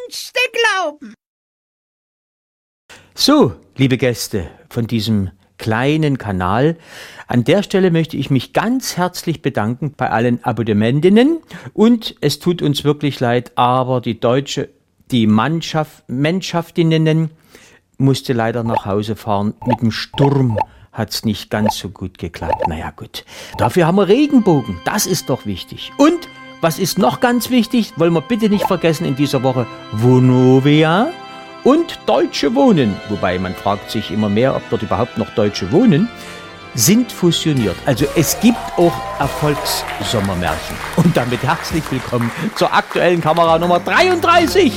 feinste Glauben. So, liebe Gäste von diesem kleinen Kanal, an der Stelle möchte ich mich ganz herzlich bedanken bei allen Abonnentinnen und es tut uns wirklich leid, aber die Mannschaftinnen musste leider nach Hause fahren. Mit dem Sturm hat's nicht ganz so gut geklappt. Naja gut, dafür haben wir Regenbogen, das ist doch wichtig. Und was ist noch ganz wichtig, wollen wir bitte nicht vergessen in dieser Woche, Vonovia und Deutsche Wohnen, wobei man fragt sich immer mehr, ob dort überhaupt noch Deutsche wohnen, sind fusioniert. Also es gibt auch Erfolgssommermärchen. Und damit herzlich willkommen zur aktuellen Kamera Nummer 33.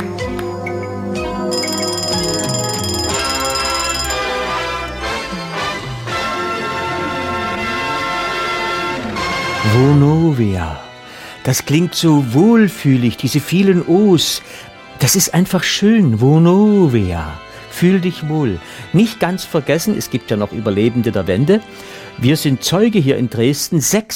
Vonovia. Das klingt so wohlfühlig, diese vielen O's. Das ist einfach schön, Vonovia. Fühl dich wohl. Nicht ganz vergessen, es gibt ja noch Überlebende der Wende. Wir sind Zeuge hier in Dresden.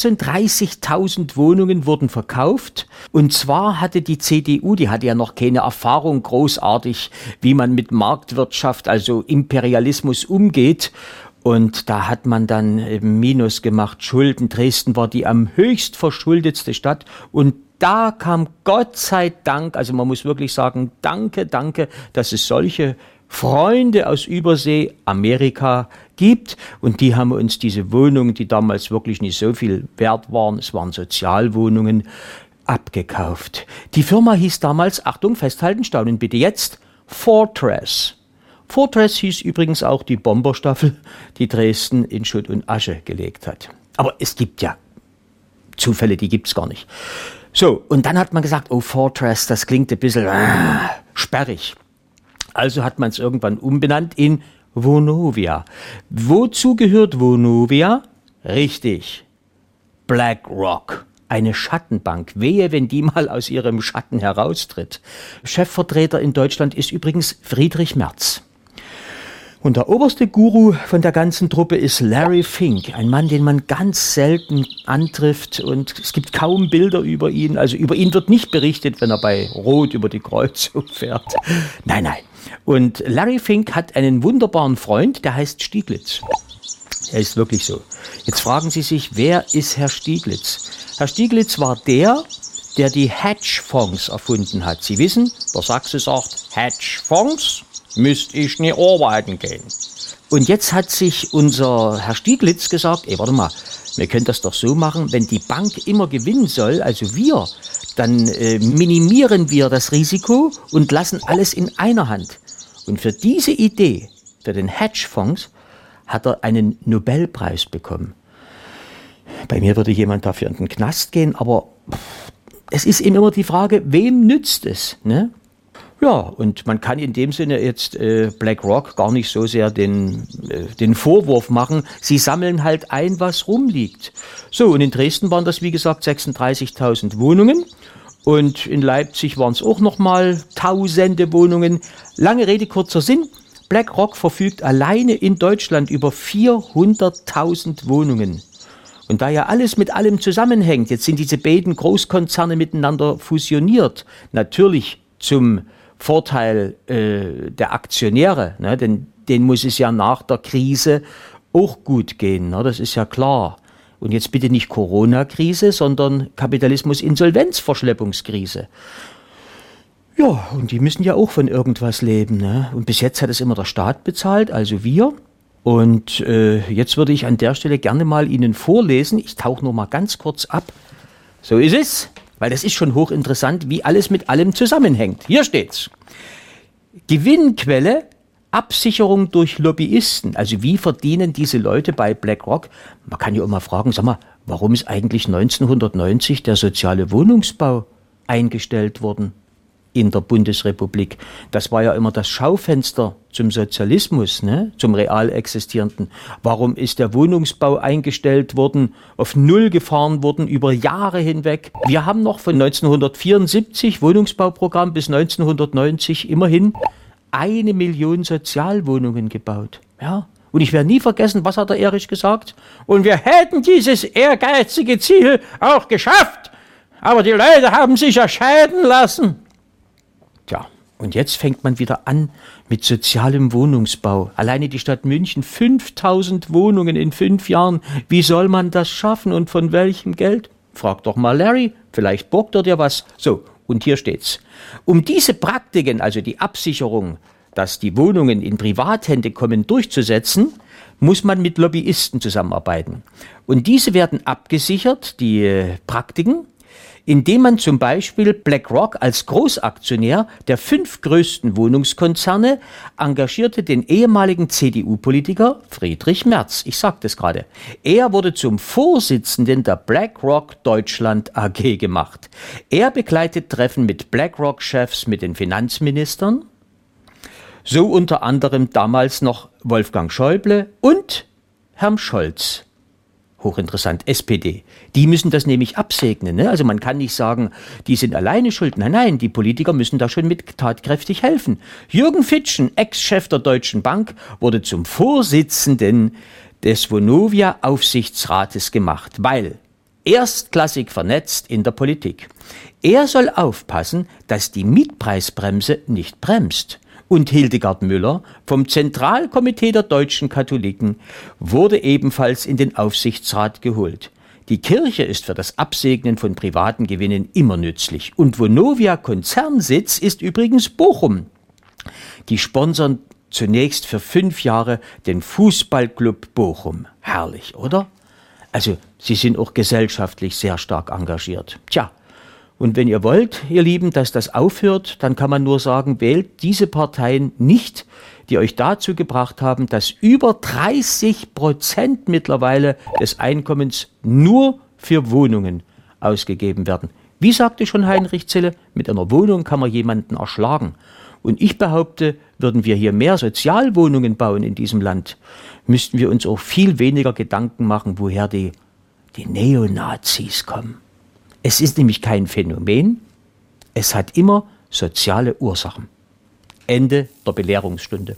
36.000 Wohnungen wurden verkauft. Und zwar hatte die CDU, die hatte ja noch keine Erfahrung großartig, wie man mit Marktwirtschaft, also Imperialismus umgeht. Und da hat man dann eben Minus gemacht, Schulden. Dresden war die am höchst verschuldetste Stadt. Und da kam Gott sei Dank, also man muss wirklich sagen, danke, dass es solche Freunde aus Übersee, Amerika gibt. Und die haben uns diese Wohnungen, die damals wirklich nicht so viel wert waren, es waren Sozialwohnungen, abgekauft. Die Firma hieß damals, Achtung, festhalten, staunen bitte jetzt, Fortress. Fortress hieß übrigens auch die Bomberstaffel, die Dresden in Schutt und Asche gelegt hat. Aber es gibt ja Zufälle, die gibt's gar nicht. So, und dann hat man gesagt, oh Fortress, das klingt ein bisschen sperrig. Also hat man es irgendwann umbenannt in Vonovia. Wozu gehört Vonovia? Richtig, BlackRock. Eine Schattenbank. Wehe, wenn die mal aus ihrem Schatten heraustritt. Chefvertreter in Deutschland ist übrigens Friedrich Merz. Und der oberste Guru von der ganzen Truppe ist Larry Fink, ein Mann, den man ganz selten antrifft und es gibt kaum Bilder über ihn. Also über ihn wird nicht berichtet, wenn er bei Rot über die Kreuzung fährt. Nein. Und Larry Fink hat einen wunderbaren Freund, der heißt Stieglitz. Er ist wirklich so. Jetzt fragen Sie sich, wer ist Herr Stieglitz? Herr Stieglitz war der die Hedgefonds erfunden hat. Sie wissen, der Sachse sagt, Hedgefonds? Müsste ich nie arbeiten gehen. Und jetzt hat sich unser Herr Stieglitz gesagt, warte mal, wir können das doch so machen, wenn die Bank immer gewinnen soll, also wir, dann minimieren wir das Risiko und lassen alles in einer Hand. Und für diese Idee, für den Hedgefonds, hat er einen Nobelpreis bekommen. Bei mir würde jemand dafür in den Knast gehen, aber es ist eben immer die Frage, wem nützt es, ne? Ja, und man kann in dem Sinne jetzt BlackRock gar nicht so sehr den Vorwurf machen. Sie sammeln halt ein, was rumliegt. So, und in Dresden waren das, wie gesagt, 36.000 Wohnungen. Und in Leipzig waren es auch nochmal tausende Wohnungen. Lange Rede, kurzer Sinn. BlackRock verfügt alleine in Deutschland über 400.000 Wohnungen. Und da ja alles mit allem zusammenhängt, jetzt sind diese beiden Großkonzerne miteinander fusioniert. Natürlich zum Vorteil der Aktionäre, ne? Denn denen muss es ja nach der Krise auch gut gehen, ne? Das ist ja klar. Und jetzt bitte nicht Corona-Krise, sondern Kapitalismus-Insolvenz-Verschleppungskrise. Ja, und die müssen ja auch von irgendwas leben, ne? Und bis jetzt hat es immer der Staat bezahlt, also wir. Und jetzt würde ich an der Stelle gerne mal Ihnen vorlesen. Ich tauche nur mal ganz kurz ab. So ist es. Weil das ist schon hochinteressant, wie alles mit allem zusammenhängt. Hier steht's. Gewinnquelle, Absicherung durch Lobbyisten. Also wie verdienen diese Leute bei BlackRock? Man kann ja auch mal fragen, sag mal, warum ist eigentlich 1990 der soziale Wohnungsbau eingestellt worden in der Bundesrepublik? Das war ja immer das Schaufenster zum Sozialismus, ne? Zum real existierenden. Warum ist der Wohnungsbau eingestellt worden, auf Null gefahren worden, über Jahre hinweg? Wir haben noch von 1974 Wohnungsbauprogramm bis 1990 immerhin 1 Million Sozialwohnungen gebaut. Ja? Und ich werde nie vergessen, was hat der Erich gesagt? Und wir hätten dieses ehrgeizige Ziel auch geschafft, aber die Leute haben sich ja scheiden lassen. Tja, und jetzt fängt man wieder an mit sozialem Wohnungsbau. Alleine die Stadt München, 5000 Wohnungen in 5 Jahren. Wie soll man das schaffen und von welchem Geld? Frag doch mal Larry, vielleicht borgt er dir was. So, und hier steht's. Um diese Praktiken, also die Absicherung, dass die Wohnungen in Privathände kommen, durchzusetzen, muss man mit Lobbyisten zusammenarbeiten. Und diese werden abgesichert, die Praktiken, indem man zum Beispiel BlackRock als Großaktionär der 5 größten Wohnungskonzerne engagierte den ehemaligen CDU-Politiker Friedrich Merz. Ich sagte es gerade. Er wurde zum Vorsitzenden der BlackRock Deutschland AG gemacht. Er begleitet Treffen mit BlackRock-Chefs, mit den Finanzministern, so unter anderem damals noch Wolfgang Schäuble und Herrn Scholz. Hochinteressant, SPD. Die müssen das nämlich absegnen. Ne? Also man kann nicht sagen, die sind alleine schuld. Nein, nein, die Politiker müssen da schon mit tatkräftig helfen. Jürgen Fitschen, Ex-Chef der Deutschen Bank, wurde zum Vorsitzenden des Vonovia-Aufsichtsrates gemacht, weil erstklassig vernetzt in der Politik. Er soll aufpassen, dass die Mietpreisbremse nicht bremst. Und Hildegard Müller vom Zentralkomitee der deutschen Katholiken wurde ebenfalls in den Aufsichtsrat geholt. Die Kirche ist für das Absegnen von privaten Gewinnen immer nützlich. Und Vonovia Konzernsitz ist übrigens Bochum. Die sponsern zunächst für 5 Jahre den Fußballclub Bochum. Herrlich, oder? Also, sie sind auch gesellschaftlich sehr stark engagiert. Tja. Und wenn ihr wollt, ihr Lieben, dass das aufhört, dann kann man nur sagen, wählt diese Parteien nicht, die euch dazu gebracht haben, dass über 30% mittlerweile des Einkommens nur für Wohnungen ausgegeben werden. Wie sagte schon Heinrich Zille, mit einer Wohnung kann man jemanden erschlagen. Und ich behaupte, würden wir hier mehr Sozialwohnungen bauen in diesem Land, müssten wir uns auch viel weniger Gedanken machen, woher die Neonazis kommen. Es ist nämlich kein Phänomen, es hat immer soziale Ursachen. Ende der Belehrungsstunde.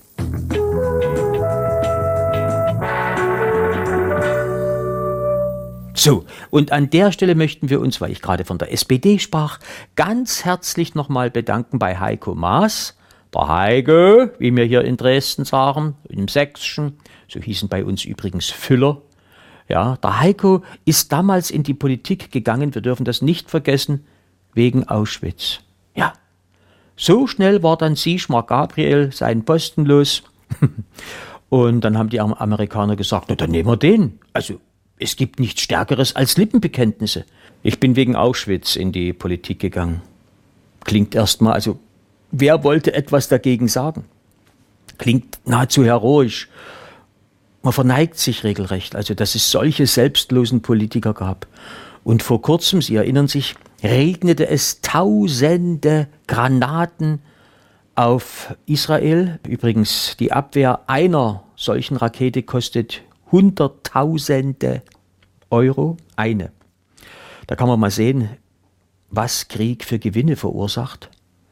So, und an der Stelle möchten wir uns, weil ich gerade von der SPD sprach, ganz herzlich nochmal bedanken bei Heiko Maas, der Heike, wie wir hier in Dresden sagen, im Sächschen, so hießen bei uns übrigens Füller. Ja, der Heiko ist damals in die Politik gegangen, wir dürfen das nicht vergessen, wegen Auschwitz. Ja, so schnell war dann Sigmar Gabriel seinen Posten los. Und dann haben die Amerikaner gesagt, na, dann nehmen wir den. Also, es gibt nichts Stärkeres als Lippenbekenntnisse. Ich bin wegen Auschwitz in die Politik gegangen. Klingt erstmal, also, wer wollte etwas dagegen sagen? Klingt nahezu heroisch. Man verneigt sich regelrecht, also dass es solche selbstlosen Politiker gab. Und vor kurzem, Sie erinnern sich, regnete es tausende Granaten auf Israel. Übrigens, die Abwehr einer solchen Rakete kostet Hunderttausende Euro, eine. Da kann man mal sehen, was Krieg für Gewinne verursacht.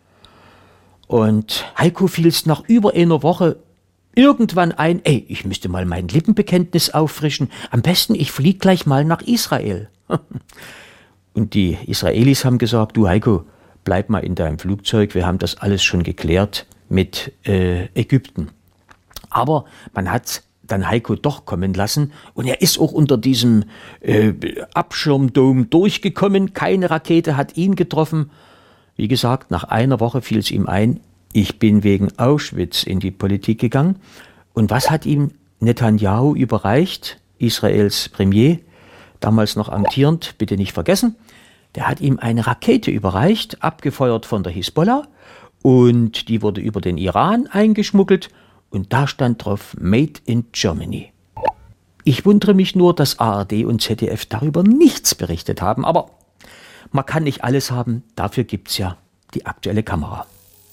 Und Heiko fiel es nach über einer Woche irgendwann ein, ich müsste mal mein Lippenbekenntnis auffrischen. Am besten, ich fliege gleich mal nach Israel. Und die Israelis haben gesagt, du Heiko, bleib mal in deinem Flugzeug, wir haben das alles schon geklärt mit Ägypten. Aber man hat dann Heiko doch kommen lassen und er ist auch unter diesem Abschirmdom durchgekommen. Keine Rakete hat ihn getroffen. Wie gesagt, nach einer Woche fiel es ihm ein, ich bin wegen Auschwitz in die Politik gegangen. Und was hat ihm Netanyahu überreicht, Israels Premier, damals noch amtierend, bitte nicht vergessen, der hat ihm eine Rakete überreicht, abgefeuert von der Hisbollah, und die wurde über den Iran eingeschmuggelt und da stand drauf Made in Germany. Ich wundere mich nur, dass ARD und ZDF darüber nichts berichtet haben, aber man kann nicht alles haben, dafür gibt's ja die aktuelle Kamera.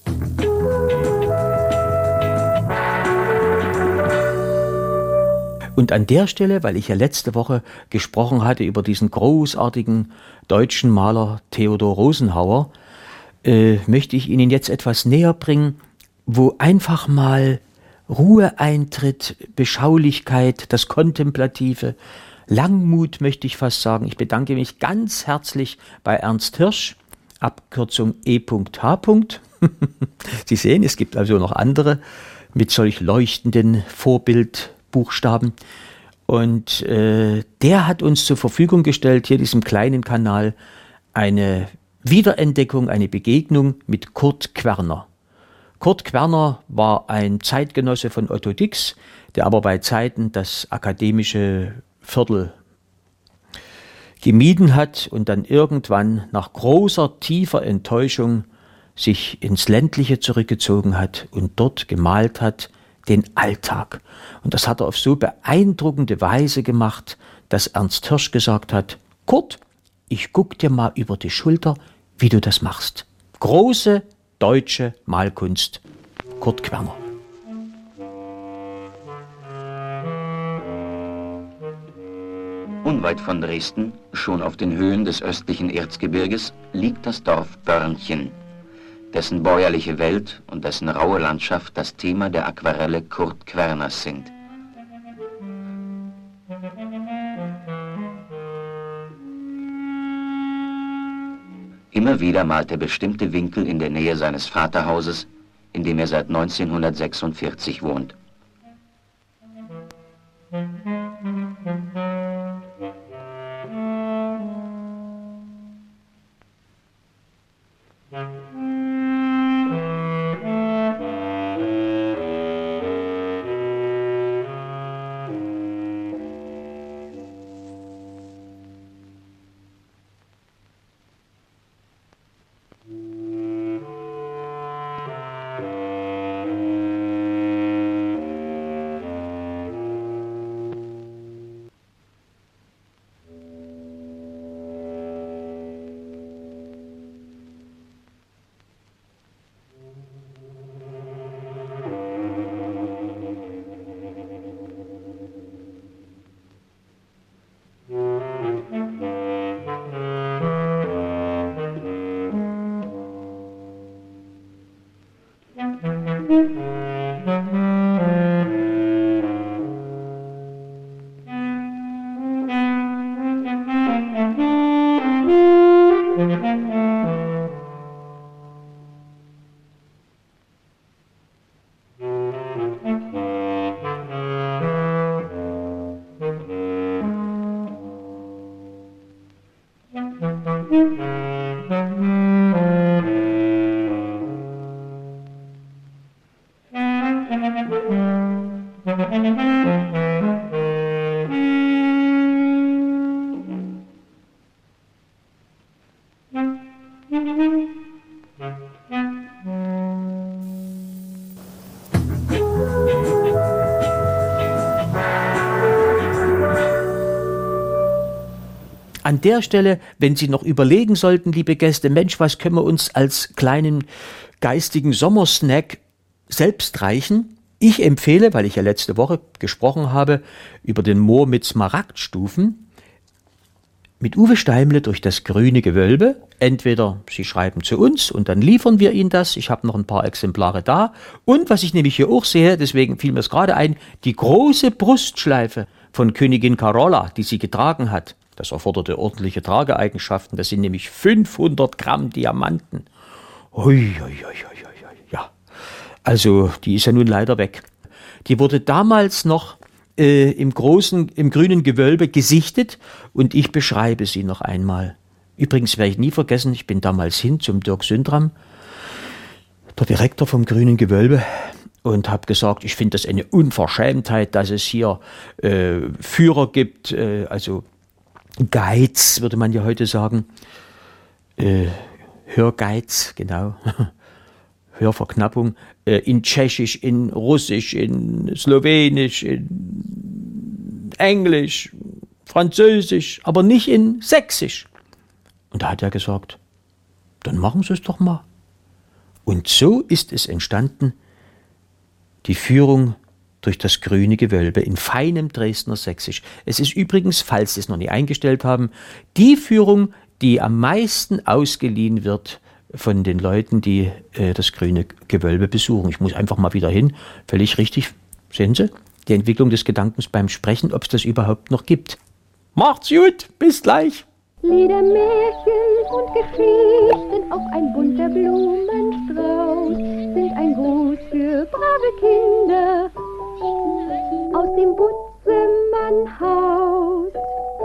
Und an der Stelle, weil ich ja letzte Woche gesprochen hatte über diesen großartigen deutschen Maler Theodor Rosenhauer, möchte ich Ihnen jetzt etwas näher bringen, wo einfach mal Ruhe eintritt, Beschaulichkeit, das Kontemplative, Langmut möchte ich fast sagen. Ich bedanke mich ganz herzlich bei Ernst Hirsch, Abkürzung E.H. Sie sehen, es gibt also noch andere mit solch leuchtenden Vorbildbuchstaben. Und der hat uns zur Verfügung gestellt, hier diesem kleinen Kanal, eine Wiederentdeckung, eine Begegnung mit Kurt Querner. Kurt Querner war ein Zeitgenosse von Otto Dix, der aber bei Zeiten das akademische Viertel gemieden hat und dann irgendwann nach großer, tiefer Enttäuschung sich ins Ländliche zurückgezogen hat und dort gemalt hat, den Alltag. Und das hat er auf so beeindruckende Weise gemacht, dass Ernst Hirsch gesagt hat, Kurt, ich guck dir mal über die Schulter, wie du das machst. Große deutsche Malkunst, Kurt Querner. Unweit von Dresden, schon auf den Höhen des östlichen Erzgebirges, liegt das Dorf Börnchen, dessen bäuerliche Welt und dessen raue Landschaft das Thema der Aquarelle Kurt Querners sind. Immer wieder malt er bestimmte Winkel in der Nähe seines Vaterhauses, in dem er seit 1946 wohnt. An der Stelle, wenn Sie noch überlegen sollten, liebe Gäste, Mensch, was können wir uns als kleinen geistigen Sommersnack selbst reichen? Ich empfehle, weil ich ja letzte Woche gesprochen habe über den Moor mit Smaragdstufen, mit Uwe Steimle durch das grüne Gewölbe. Entweder Sie schreiben zu uns und dann liefern wir Ihnen das. Ich habe noch ein paar Exemplare da. Und was ich nämlich hier auch sehe, deswegen fiel mir es gerade ein, die große Brustschleife von Königin Carola, die sie getragen hat. Das erforderte ordentliche Trageeigenschaften. Das sind nämlich 500 Gramm Diamanten. Ui. Ja, also die ist ja nun leider weg. Die wurde damals noch im grünen Gewölbe gesichtet und ich beschreibe sie noch einmal. Übrigens werde ich nie vergessen, ich bin damals hin zum Dirk Sündram, der Direktor vom grünen Gewölbe, und habe gesagt, ich finde das eine Unverschämtheit, dass es hier Führer gibt, also Guides, würde man ja heute sagen. Hörguides, genau. Hörverknappung. In Tschechisch, in Russisch, in Slowenisch, in Englisch, Französisch, aber nicht in Sächsisch. Und da hat er gesagt, dann machen Sie es doch mal. Und so ist es entstanden, die Führung durch das grüne Gewölbe in feinem Dresdner Sächsisch. Es ist übrigens, falls Sie es noch nie eingestellt haben, die Führung, die am meisten ausgeliehen wird von den Leuten, die das grüne Gewölbe besuchen. Ich muss einfach mal wieder hin. Völlig richtig. Sehen Sie? Die Entwicklung des Gedankens beim Sprechen, ob es das überhaupt noch gibt. Macht's gut. Bis gleich. Lieder, Märchen und Geschichten auf ein bunter Blumenstrauß. Kinder aus dem Butzemann-Haus.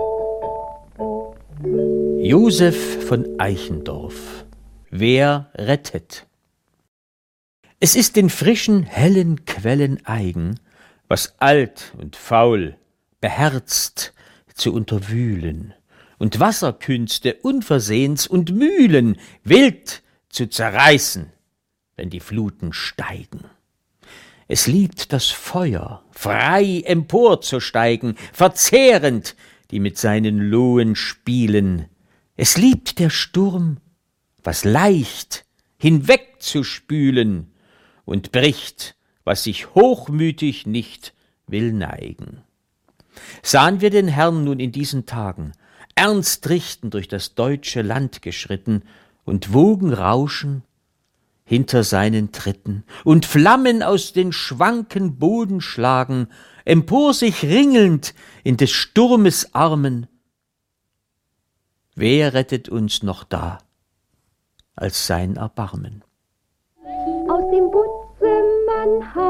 Josef von Eichendorff. Wer rettet? Es ist den frischen, hellen Quellen eigen, was alt und faul, beherzt zu unterwühlen, und Wasserkünste unversehens und Mühlen wild zu zerreißen, wenn die Fluten steigen. Es liebt das Feuer, frei emporzusteigen, verzehrend die mit seinen Lohen spielen. Es liebt der Sturm, was leicht hinwegzuspülen, und bricht, was sich hochmütig nicht will neigen. Sahen wir den Herrn nun in diesen Tagen ernst richten durch das deutsche Land geschritten und Wogen rauschen hinter seinen Tritten und Flammen aus den schwanken Boden schlagen, empor sich ringelnd in des Sturmes Armen, wer rettet uns noch da als sein Erbarmen? Aus dem Butzemann-Haus